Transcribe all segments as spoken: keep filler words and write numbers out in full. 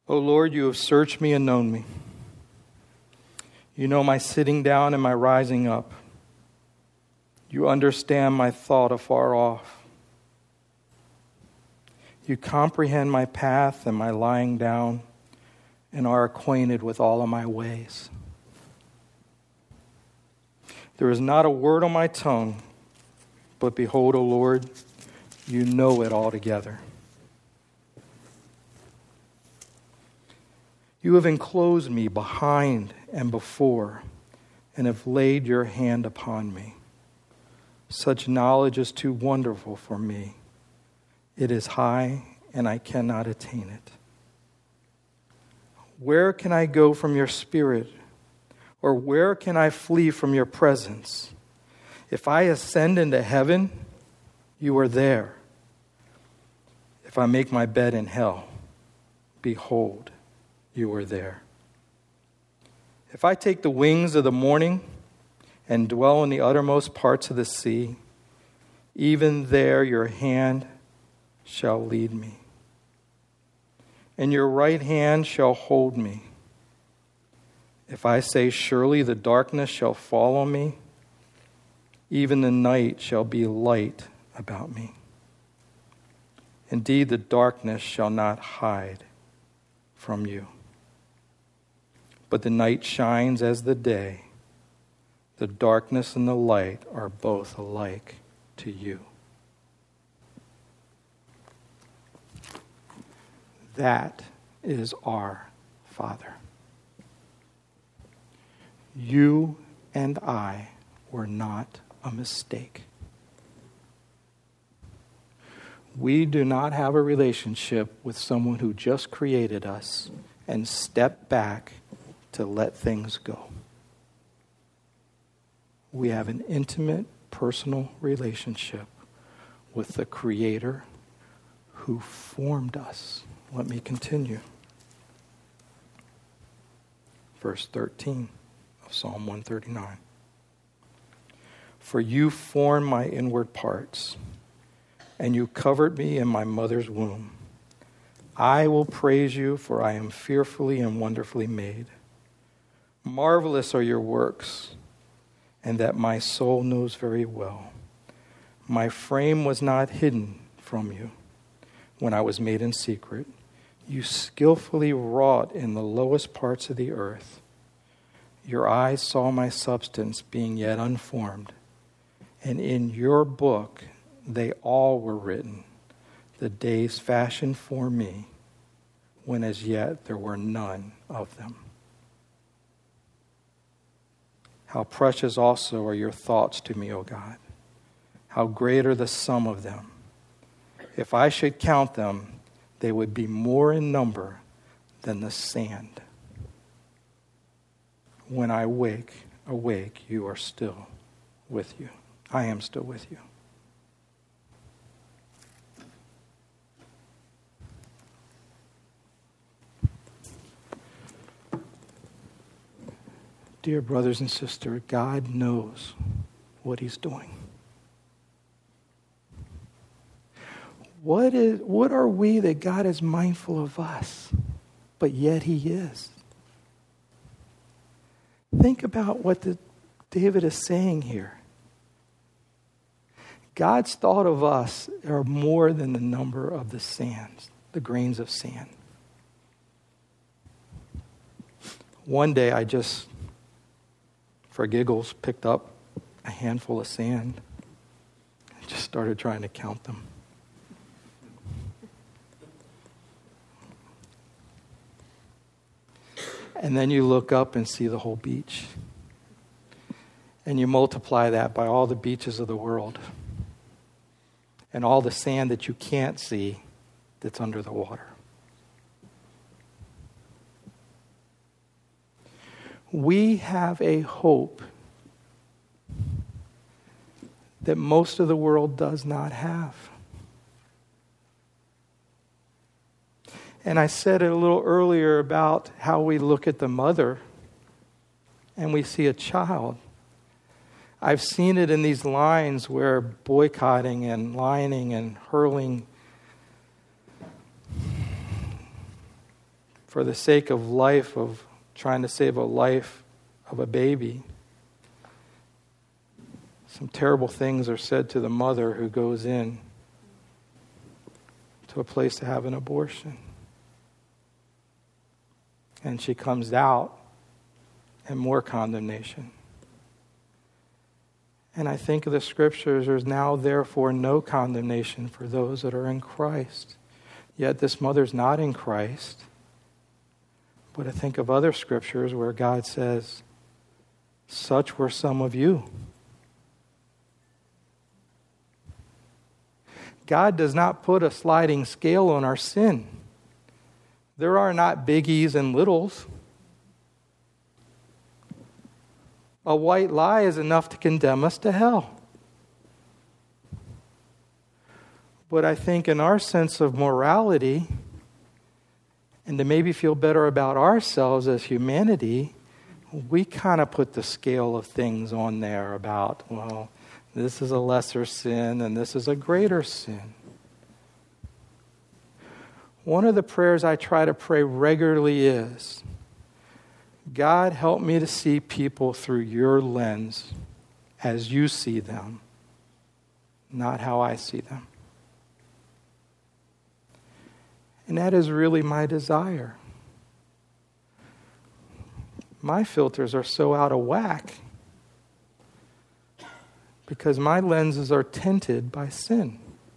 O Lord, you have searched me and known me. You know my sitting down and my rising up. You understand my thought afar off. You comprehend my path and my lying down, and are acquainted with all of my ways. There is not a word on my tongue, but behold, O Lord, you know it altogether. You have enclosed me behind and before, and have laid your hand upon me. Such knowledge is too wonderful for me. It is high, and I cannot attain it. Where can I go from your spirit? Or where can I flee from your presence? If I ascend into heaven, you are there. If I make my bed in hell, behold, you are there. If I take the wings of the morning and dwell in the uttermost parts of the sea, even there your hand shall lead me, and your right hand shall hold me. If I say, surely the darkness shall fall on me, even the night shall be light about me. Indeed, the darkness shall not hide from you. But the night shines as the day. The darkness and the light are both alike to you. That is our Father. You and I were not a mistake. We do not have a relationship with someone who just created us and stepped back to let things go. We have an intimate, personal relationship with the Creator who formed us. Let me continue. Verse thirteen of Psalm one thirty-nine. For you formed my inward parts, and you covered me in my mother's womb. I will praise you, for I am fearfully and wonderfully made. Marvelous are your works, and that my soul knows very well. My frame was not hidden from you when I was made in secret. You skillfully wrought in the lowest parts of the earth. Your eyes saw my substance being yet unformed, and in your book they all were written, the days fashioned for me, when as yet there were none of them. How precious also are your thoughts to me, O God. How great are the sum of them. If I should count them, they would be more in number than the sand. When I wake, awake, you are still with you. I am still with you. Dear brothers and sisters, God knows what he's doing. What is, what are we that God is mindful of us, but yet he is? Think about what the, David is saying here. God's thought of us are more than the number of the sands, the grains of sand. One day I just, for giggles, picked up a handful of sand and just started trying to count them. And then you look up and see the whole beach. And you multiply that by all the beaches of the world. And all the sand that you can't see that's under the water. We have a hope that most of the world does not have. And I said it a little earlier about how we look at the mother and we see a child. I've seen it in these lines where boycotting and lining and hurling for the sake of life, of trying to save a life of a baby, some terrible things are said to the mother who goes in to a place to have an abortion. And she comes out and more condemnation. And I think of the scriptures, there's now therefore no condemnation for those that are in Christ. Yet this mother's not in Christ. But I think of other scriptures where God says, such were some of you. God does not put a sliding scale on our sin. There are not biggies and littles. A white lie is enough to condemn us to hell. But I think in our sense of morality, and to maybe feel better about ourselves as humanity, we kind of put the scale of things on there about, well, this is a lesser sin and this is a greater sin. One of the prayers I try to pray regularly is, God, help me to see people through your lens as you see them, not how I see them. And that is really my desire. My filters are so out of whack because my lenses are tinted by sin.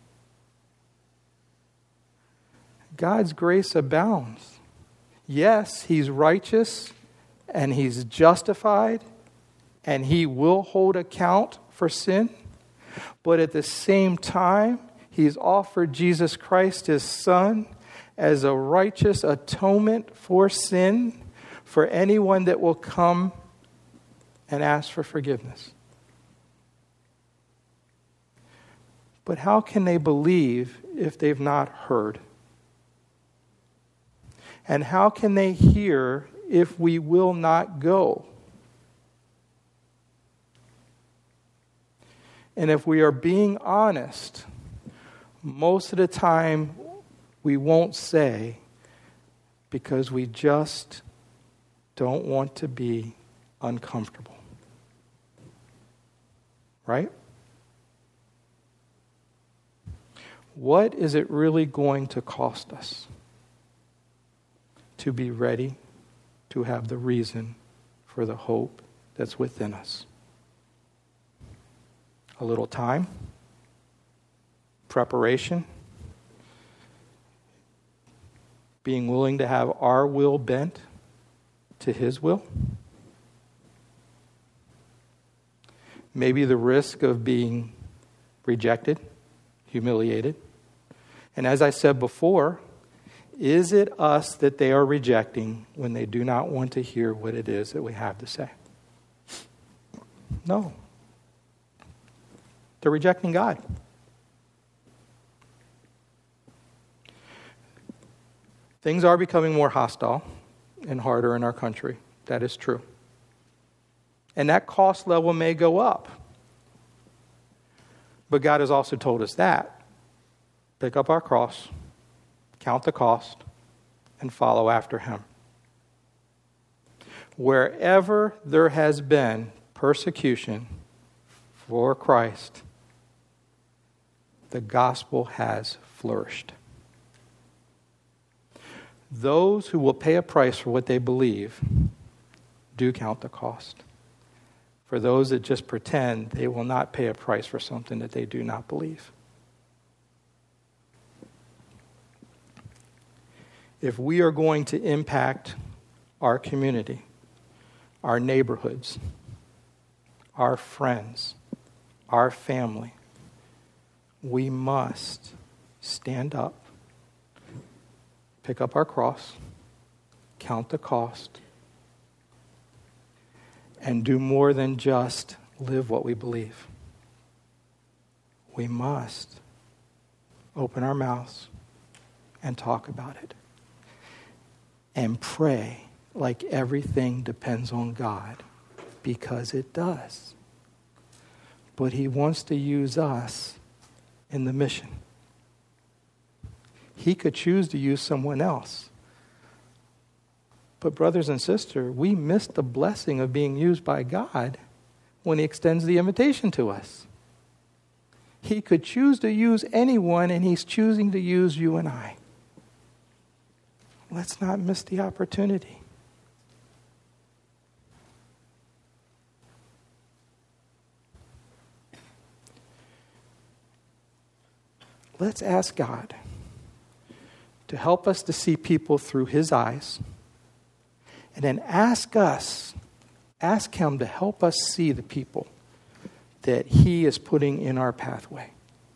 God's grace abounds. Yes, he's righteous and he's justified and he will hold account for sin. But at the same time, he's offered Jesus Christ, his Son, as a righteous atonement for sin for anyone that will come and ask for forgiveness. But how can they believe if they've not heard? And how can they hear if we will not go? And if we are being honest, most of the time we won't say because we just don't want to be uncomfortable. Right? What is it really going to cost us to be ready to have the reason for the hope that's within us? A little time, preparation, being willing to have our will bent to his will. Maybe the risk of being rejected, humiliated. And as I said before, is it us that they are rejecting when they do not want to hear what it is that we have to say? No. They're rejecting God. Things are becoming more hostile and harder in our country. That is true. And that cost level may go up. But God has also told us that. Pick up our cross, count the cost, and follow after him. Wherever there has been persecution for Christ, the gospel has flourished. Those who will pay a price for what they believe do count the cost. For those that just pretend, they will not pay a price for something that they do not believe. If we are going to impact our community, our neighborhoods, our friends, our family, we must stand up, pick up our cross, count the cost, and do more than just live what we believe. We must open our mouths and talk about it. And pray like everything depends on God, because it does. But he wants to use us in the mission. He could choose to use someone else. But brothers and sisters, we miss the blessing of being used by God when he extends the invitation to us. He could choose to use anyone, and he's choosing to use you and I. Let's not miss the opportunity. Let's ask God to help us to see people through his eyes, and then ask us, ask him to help us see the people that he is putting in our pathway.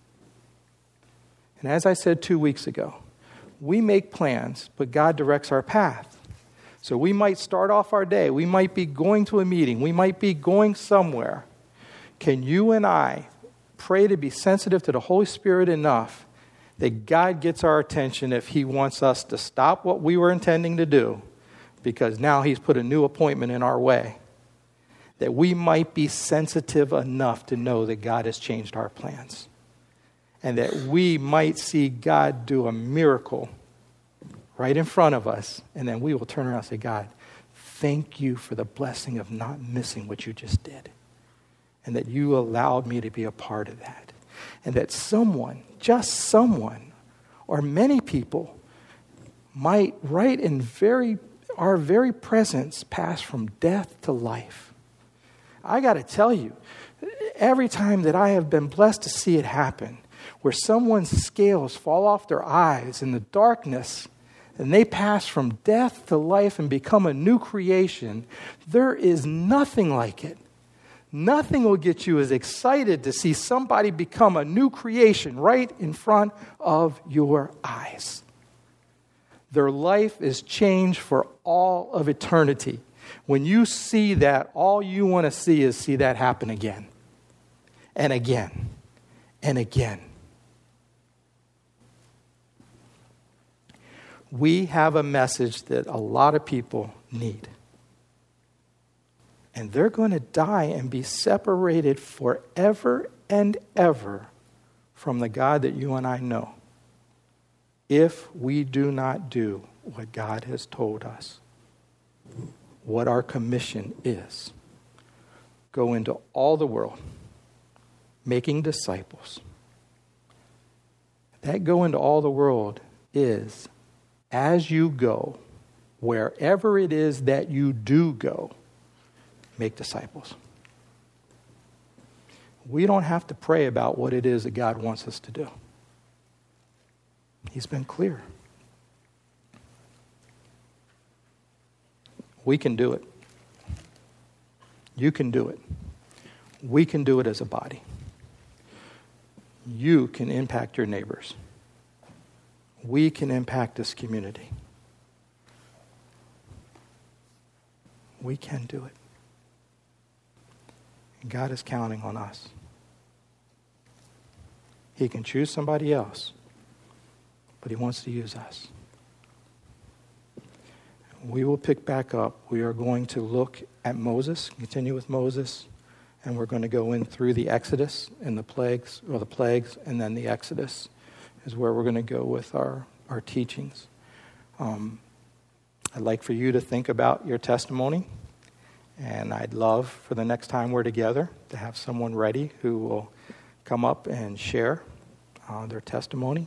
And as I said two weeks ago, we make plans, but God directs our path. So we might start off our day. We might be going to a meeting. We might be going somewhere. Can you and I pray to be sensitive to the Holy Spirit enough that God gets our attention if he wants us to stop what we were intending to do, because now he's put a new appointment in our way, that we might be sensitive enough to know that God has changed our plans, and that we might see God do a miracle right in front of us, and then we will turn around and say, God, thank you for the blessing of not missing what you just did, and that you allowed me to be a part of that, and that someone, just someone, or many people might, right in very our very presence, pass from death to life. I got to tell you, every time that I have been blessed to see it happen, where someone's scales fall off their eyes in the darkness, and they pass from death to life and become a new creation, there is nothing like it. Nothing will get you as excited to see somebody become a new creation right in front of your eyes. Their life is changed for all of eternity. When you see that, all you want to see is see that happen again and again and again. We have a message that a lot of people need. And they're going to die and be separated forever and ever from the God that you and I know, if we do not do what God has told us, what our commission is. Go into all the world, making disciples. That go into all the world is, as you go, wherever it is that you do go, make disciples. We don't have to pray about what it is that God wants us to do. He's been clear. We can do it. You can do it. We can do it as a body. You can impact your neighbors. We can impact this community. We can do it. And God is counting on us. He can choose somebody else, but he wants to use us. We will pick back up. We are going to look at Moses, continue with Moses, and we're going to go in through the Exodus and the plagues, or the plagues, and then the Exodus is where we're going to go with our, our teachings. Um, I'd like for you to think about your testimony, and I'd love for the next time we're together to have someone ready who will come up and share uh, their testimony.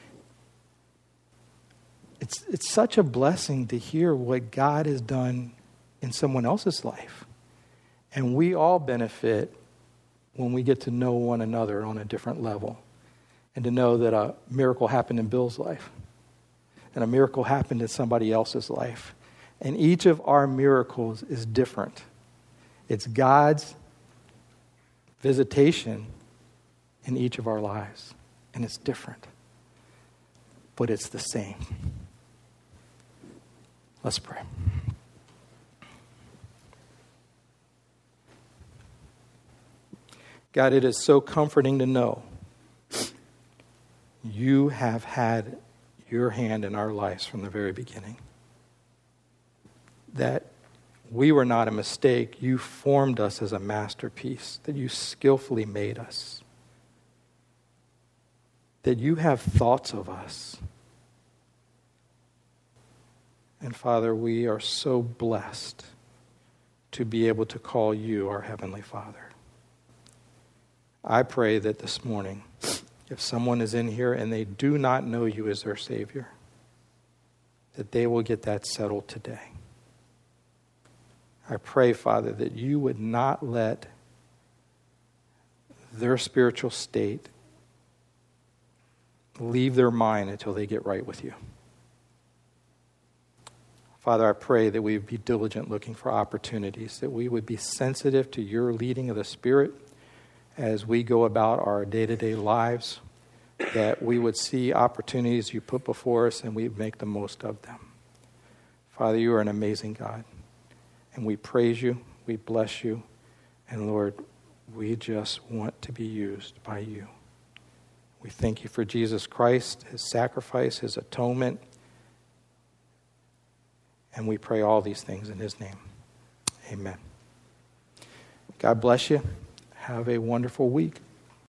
It's it's such a blessing to hear what God has done in someone else's life. And we all benefit when we get to know one another on a different level. And to know that a miracle happened in Bill's life. And a miracle happened in somebody else's life. And each of our miracles is different. It's God's visitation in each of our lives. And it's different. But it's the same. Let's pray. God, it is so comforting to know you have had your hand in our lives from the very beginning. That we were not a mistake. You formed us as a masterpiece, that you skillfully made us. That you have thoughts of us. And Father, we are so blessed to be able to call you our Heavenly Father. I pray that this morning, if someone is in here and they do not know you as their Savior, that they will get that settled today. I pray, Father, that you would not let their spiritual state leave their mind until they get right with you. Father, I pray that we would be diligent looking for opportunities, that we would be sensitive to your leading of the Spirit as we go about our day-to-day lives, that we would see opportunities you put before us and we would make the most of them. Father, you are an amazing God, and we praise you, we bless you, and Lord, we just want to be used by you. We thank you for Jesus Christ, his sacrifice, his atonement, and we pray all these things in his name. Amen. God bless you. Have a wonderful week.